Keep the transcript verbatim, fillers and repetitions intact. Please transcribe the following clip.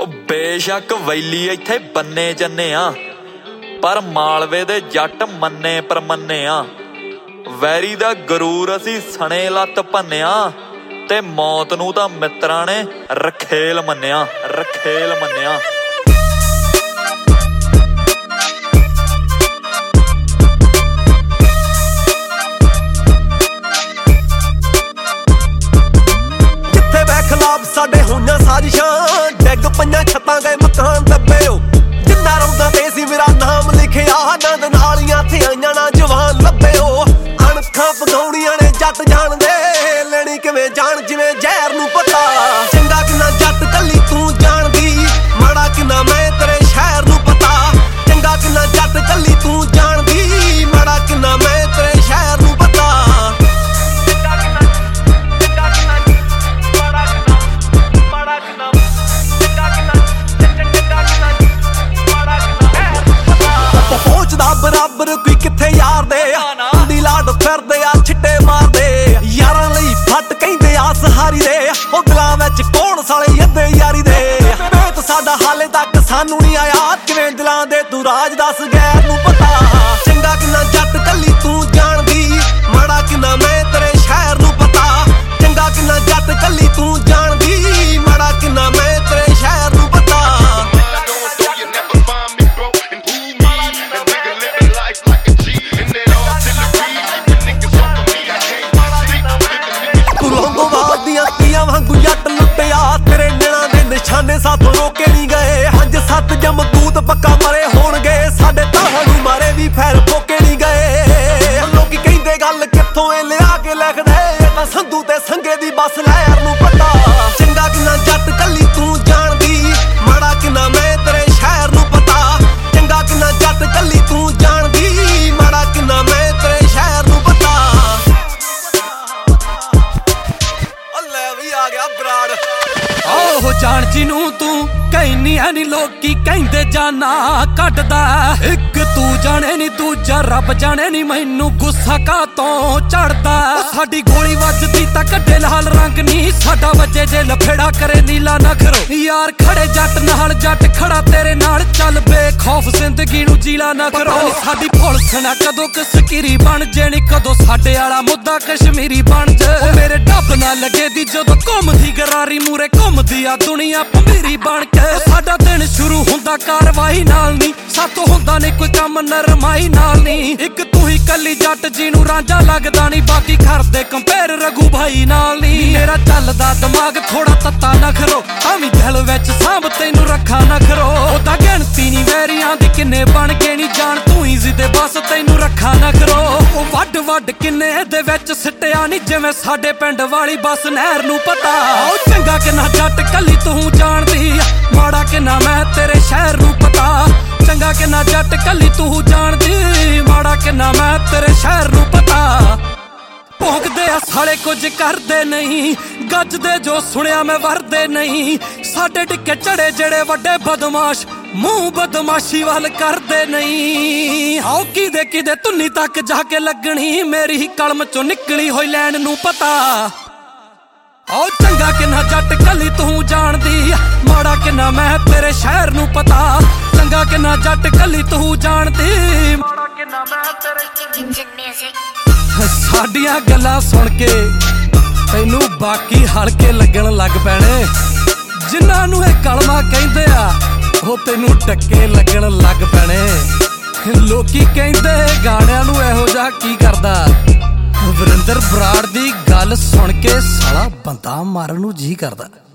ਉਹ ਬੇਸ਼ੱਕ ਵੈਲੀ ਇੱਥੇ ਬੰਨੇ ਜੰਨੇ ਆ, ਪਰ ਮਾਲਵੇ ਦੇ ਜੱਟ ਮੰਨੇ ਪਰਮੰਨੇ ਆ। ਵੈਰੀ ਦਾ ਗਰੂਰ ਅਸੀਂ ਸਣੇ ਲੱਤ ਭੰਨਿਆ, ਤੇ ਮੌਤ ਨੂੰ ਤਾਂ ਮਿੱਤਰਾਂ ਨੇ ਰਖੇਲ ਮੰਨਿਆ, ਰਖੇਲ ਮੰਨਿਆ। ਜਿੱਥੇ ਬੈ ਖਿਲਾਫ ਸਾਡੇ ਹੋਈਆਂ ਸਾਜ਼ਿਸ਼ਾਂ, ਡਿੱਗ ਪਈਆਂ ਛੱਤਾਂ ਗਏ ਮਕਾਨ ਦੱਬੇ। ਓ ਜਿੰਨਾ ਰੌਂਦਾ ਤੇ ਸੀ ਮੇਰਾ ਨਾਮ ਲਿਖਿਆ, ਨੰਦ ਨਾਲੀਆਂ ਥੇ ਆਈਆਂ ਨਾ ਜਵਾਨ ਲੱਭੇ। ਓ ਅਣਖਾਂ ਪਗਾਉਣੀਆਂ ਨੇ ਜੱਟ ਜਾਣਦੇ, ਲੈਣੀ ਕਿਵੇਂ ਜਾਣ ਜਿਵੇਂ ਜ਼ਹਿਰ ਨੂੰ ਪਤਾ। ਚੰਗਾ ਕਿੰਨਾ ਜੱਟ ਕੱਲੀ ਤੂੰ ਜਾਣਦੀ, ਮਾੜਾ ਕਿੰਨਾ ਮੈਂ ਤੇਰੇ ਸ਼ਹਿਰ ਨੂੰ ਪਤਾ। ਚੰਗਾ ਕਿੰਨਾ ਜੱਟ ਕੱਲੀ ਤੂੰ ਜਾਣਦੀ, ਮਾੜਾ ਕਿੰਨਾ ਮੈਂ ਤੇਰੇ ਸ਼ਹਿਰ ਨੂੰ ਪਤਾ। ਪਹੁੰਚਦਾ ਬਰਾਬਰ ਕੋਈ ਕਿੱਥੇ ਯਾਰ ਦੇ, ਦੀ ਲਾਡ ਫਿਰਦੇ ਆ ਛਿੱਟੇ ਮਾਰਦੇ। ਯਾਰਾਂ ਲਈ ਫੱਟ ਕਹਿੰਦੇ ਆ ਸਹਾਰੀ ਦੇ, ਉਹ ਦਿਲਾਂ ਵਿੱਚ ਕੌਣ ਸਾਲੇ ਅੱਧੇ ਯਾਰੀ ਦੇ। ਭੇਤ ਸਾਡਾ ਹਾਲੇ ਤੱਕ ਸਾਨੂੰ ਨਹੀਂ ਆਇਆ, ਕਿਵੇਂ ਦਿਲਾਂ ਦੇ ਤੂੰ ਰਾਜ ਦੱਸ ਗੈਰ ਨੂੰ ਪਤਾ। ਚੰਗਾ ਕਿੰਨਾ ਜੱਟ ਕੱਲੀ ਤੂੰ ਜਾਣਦੀ, ਮਾੜਾ ਕਿੰਨਾ ਮੈਂ ਤੇਰੇ ਸ਼ਹਿਰ ਨੂੰ ਪਤਾ। ਚੰਗਾ ਕਿੰਨਾ ਜੱਟ ਕੱਲੀ ਤੂੰ ਜਾਣਦੀ, ਮਾੜਾ ਕਿੰਨਾ ਮੈਂ ਤੇਰੇ ਸ਼ਹਿਰ ਨੂੰ ਪਤਾ। ਵਾਂਗੂ ਜੱਟ ਲੁੱਟਿਆ, ਤੇਰੇ ਨੈਣਾਂ ਦੇ ਨਿਸ਼ਾਨੇ ਸਾਥੋਂ ਰੋਕੇ ਨਹੀਂ ਗਏ। ਹੰਜ ਸੱਤ ਜਮਕੂਤ ਪੱਕਾ ਮਰੇ ਹੋਣਗੇ, ਸਾਡੇ ਤੁਹਾਨੂੰ ਮਾਰੇ ਵੀ ਫੈਰ ਫੋਕੇ ਨਹੀਂ ਗਏ। ਲੋਕੀ ਕਹਿੰਦੇ ਗੱਲ ਕਿੱਥੋਂ ਇਹ ਲਿਆ ਕੇ ਲਿਖਦੇ, ਤਾਂ ਸੰਧੂ ਤੇ ਸੰਗੇ ਦੀ ਬਸ ਲਹਿਰ ਨੂੰ ਪਤਾ। ਚੰਗਾ ਕਿੰਨਾ ਜੱਟ ਕੱਲੀ ਤੂੰ ਜਾਣਦੀ, ਮਾੜਾ ਕਿੰਨਾ ਮੈਂ ਤੇਰੇ ਸ਼ਹਿਰ ਨੂੰ ਪਤਾ। ਚੰਗਾ ਕਿੰਨਾ ਜੱਟ ਕੱਲੀ ਤੂੰ ਜਾਣਦੀ, ਮਾੜਾ ਕਿੰਨਾ ਮੈਂ ਤੇਰੇ ਸ਼ਹਿਰ ਨੂੰ ਪਤਾ। ਆ ਗਿਆ ਬਰਾੜ ਆਹੋ ਜਾਣ ਜਿਹਨੂੰ ਤੂੰ ਕਹਿਨੀਆਂ ਨੀ, ਲੋਕੀ ਕਹਿੰਦੇ ਜਾਨਾ ਕੱਢਦਾ। ਇੱਕ ਤੂੰ ਜਾਣੇ ਨੀ ਦੂਜਾ ਰੱਬ ਜਾਣੇ ਨੀ, ਮੈਨੂੰ ਗੁੱਸਾ ਕਾਤੋਂ ਚੜਦਾ। ਸਾਡੀ ਗੋਲੀ ਵੱਜਦੀ ਤਾਂ ਕੱਢੇ ਲਾਲ ਰੰਗ ਨੀ, ਸਾਡਾ ਵੱਜੇ ਜੇ ਲਫੇੜਾ ਕਰੇ ਨੀਲਾ ਨਖਰੋ। ਯਾਰ ਖੜੇ ਜੱਟ ਨਾਲ ਜੱਟ ਖੜਾ ਤੇਰੇ ਨਾਲ, ਚੱਲ ਬੇਖੌਫ ਜ਼ਿੰਦਗੀ ਨੂੰ ਜੀਲਾ ਨਾ ਕਰੋ। ਸਾਡੀ ਪੁਲਿਸ ਨਾ ਕਦੋਂ ਕਸਕੀਰੀ ਬਣ ਜੇਣੀ, ਕਦੋਂ ਸਾਡੇ ਵਾਲਾ ਮੁੱਦਾ ਕਸ਼ਮੀਰੀ ਬਣ ਜੇ। ਮੇਰੇ ਡੱਬ ਨਾ ਲੱਗੇ ਦੀ ਜਦੋਂ ਘੁੰਮਦੀ ਗਰਾਰੀ, ਮੂਰੇ ਘੁੰਮਦੀ ਆ ਦੁਨੀਆ ਭੰਬੀਰੀ ਬਣ ਕੇ। ਸਾਡਾ ਦਿਨ ਸ਼ੁਰੂ ਹੁੰਦਾ ਕਾਰਵਾਈ ਨਾਲ ਨੀ, ਸਾਥੋਂ ਹੁੰਦਾ ਨੀ ਕੋਈ ਕੰਮ ਨਰਮਾਈ ਨਾਲ ਨੀ। ਇੱਕ ਤੂੰ ਹੀ ਕੱਲੀ ਜੱਟ ਜਿਹਨੂੰ ਰਾਂਝਾ ਲੱਗਦਾ ਨੀ, ਬਾਕੀ ਕਰਦੇ ਕੰਪੇਅਰ ਰਘੂ ਭਾਈ ਨਾਲ ਨੀ। ਮੇਰਾ ਚੱਲਦਾ ਦਿਮਾਗ ਥੋੜਾ ਤੱਤਾ ਨਾ ਕਰੋ, ਆਵੀਂ ਦਿਲ ਵਿੱਚ ਸਾਂਭ ਤੈਨੂੰ ਰੱਖਾ ਨਾ ਕਰੋ। ਉਹਦਾ ਗਿਣਤੀ ਨੀ ਵੈਰੀਆਂ ਦੀ ਕਿੰਨੇ ਬਣ ਕੇ ਨੀ ਜਾਣ, ਤੂੰ ਹੀ ਜ਼ਿੱਦੇ ਬਸ ਤੈਨੂੰ ਰੱਖਾ ਨਾ ਕਰੋ। ਉਹ ਵੱਡ ਵੱਡ ਕਿੰਨੇ ਇਹਦੇ ਵਿੱਚ ਸਿੱਟਿਆ ਨੀ, ਜਿਵੇਂ ਸਾਡੇ ਪਿੰਡ ਵਾਲੀ ਬਸ ਨਹਿਰ ਨੂੰ ਪਤਾ। ਉਹ ਚੰਗਾ ਕਿੰਨਾ ਜੱਟ ਕੱਲੀ ਤੂੰ ਜਾਣਦੀ, ਮਾੜਾ ਕਿੰਨਾ ਮੈਂ ਤੇਰੇ ਸ਼ਹਿਰ ਨੂੰ ਪਤਾ। ਚੰਗਾ ਕਿੰਨਾ ਜੱਟ ਕੱਲੀ ਤੂੰ ਜਾਣਦੀ, ਮਾੜਾ ਕਿੰਨਾ ਮੈਂ ਤੇਰੇ ਸ਼ਹਿਰ ਨੂੰ ਪਤਾ। ਭੌਂਕਦੇ ਆ ਸਾਲੇ ਕੁਝ ਕਰਦੇ ਨਹੀਂ, ਗੱਜਦੇ ਜੋ ਸੁਣਿਆ ਮੈਂ ਵਰਦੇ ਨਹੀਂ। ਸਾਡੇ ਟਿੱਕੇ ਚੜੇ ਜਿਹੜੇ ਵੱਡੇ ਬਦਮਾਸ਼, ਮੂੰਹ ਬਦਮਾਸ਼ੀ ਵੱਲ ਕਰਦੇ ਨਹੀਂ। ਆਓ ਕਿਦੇ ਕਿਦੇ ਧੁੰਨੀ ਤੱਕ ਜਾ ਕੇ ਲੱਗਣੀ, ਮੇਰੀ ਹੀ ਕਲਮ ਚੋਂ ਨਿਕਲੀ ਹੋਈ ਲੈਣ ਨੂੰ ਪਤਾ। ਆਓ ਚੰਗਾ ਕਿੰਨਾ ਜੱਟ ਕੱਲੀ ਤੂੰ ਜਾਣਦੀ, ਮਾੜਾ ਕਿੰਨਾ ਮੈਂ ਤੇਰੇ ਸ਼ਹਿਰ ਨੂੰ ਪਤਾ। ਚੰਗਾ ਕਿੰਨਾ ਜੱਟ ਕੱਲੀ ਤੂੰ ਜਾਣਦੀ, ਮਾੜਾ ਕਿੰਨਾ ਮੈਂ ਤੇਰੇ। ਸਾਡੀਆਂ ਗੱਲਾਂ ਸੁਣ ਕੇ ਤੈਨੂੰ ਬਾਕੀ ਹਲਕੇ ਲੱਗਣ ਲੱਗ ਪੈਣੇ, ਜਿਨ੍ਹਾਂ ਨੂੰ ਇਹ ਕਲਮਾ ਕਹਿੰਦੇ ਆ ਉਹ ਤੈਨੂੰ ਟੱਕੇ ਲੱਗਣ ਲੱਗ ਪੈਣੇ। ਲੋਕੀ ਕਹਿੰਦੇ ਗਾਣਿਆਂ ਨੂੰ ਇਹੋ ਜਿਹਾ ਕੀ ਕਰਦਾ, ਵਰਿੰਦਰ ਬਰਾੜ ਦੀ ਗੱਲ ਸੁਣ ਕੇ ਸਾਲਾ ਬੰਦਾ ਮਾਰਨ ਨੂੰ ਜੀ ਕਰਦਾ।